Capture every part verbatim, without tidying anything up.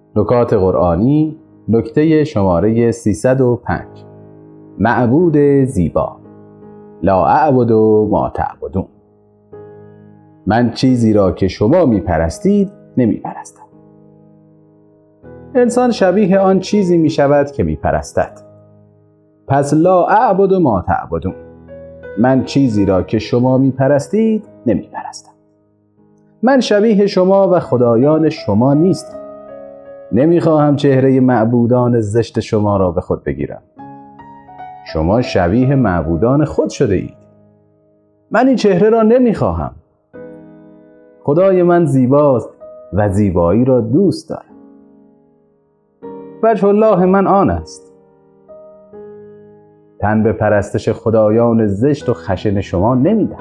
نکات قرآنی نکته شماره سیصد و پنج. معبود زیبا. لا اعبد ما تعبدون. من چیزی را که شما می پرستید نمی پرستم. انسان شبیه آن چیزی می شود که می پرستد. پس لا اعبد ما تعبدون. من چیزی را که شما می پرستید نمی پرستم. من شبیه شما و خدایان شما نیستم. نمی خواهم چهره معبودان زشت شما را به خود بگیرم. شما شبیه معبودان خود شده اید. من این چهره را نمی خواهم. خدای من زیباست و زیبایی را دوست دارم. وجه الله من آن است. تن به پرستش خدایان زشت و خشن شما نمیدم.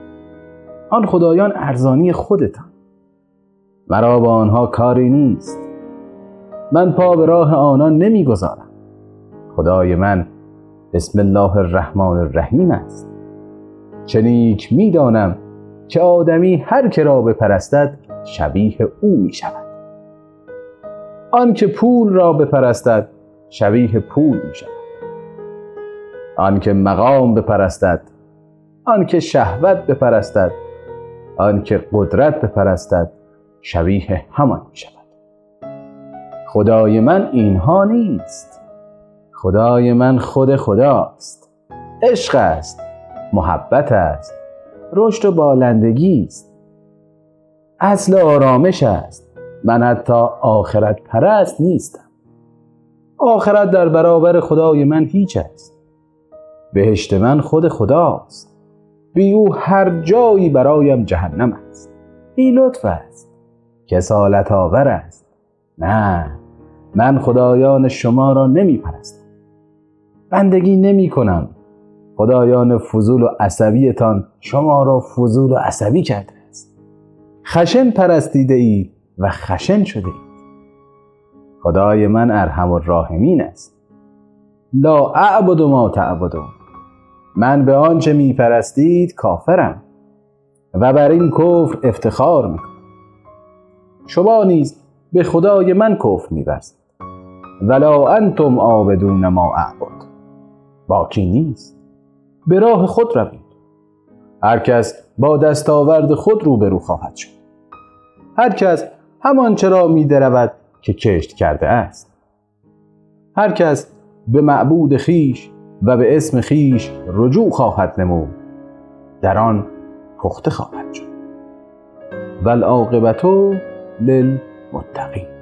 آن خدایان ارزانی خودتان. مرا با آنها کاری نیست. من پا به راه آنان نمیگذارم. خدای من بسم الله الرحمن الرحیم است. چنیک میدانم که آدمی هر که را بپرستد شبیه او می شود. آن که پول را بپرستد شبیه پول می شود. آن که مقام بپرستد، آن که شهوت بپرستد، آن که قدرت بپرستد شبیه همان می شود. خدای من اینها نیست. خدای من خود خداست. عشق است، محبت است، رشد و بالندگی است، اصل آرامش است. من حتی آخرت پرست نیستم. آخرت در برابر خدای من هیچ است. بهشت من خود خداست. بی او هر جایی برایم جهنم است. بی لطف است، کسالت آور است. نه، من خدایان شما را نمی پرستم. بندگی نمی کنم. خدایان فضول و عصبیتان شما را فضول و عصبی کرده است. خشن پرستیده اید و خشن شده اید. خدای من ارحم الراحمین است. لا اعبد ما تعبدون. من به آنچه می پرستید کافرم و بر این کفر افتخار می کنم. شما نیز به خدای من کفر می ورزید. ولا انتم عابدون ما اعبد. باکی نیست. به راه خود روید. هر کس با دستاورد خود روبرو خواهد شد. هر کس همان چرا می درود که کشت کرده است. هر کس به معبود خیش و به اسم خیش رجوع خواهد نمود، در آن پخته خواهد شد. والعاقبة للمتقین.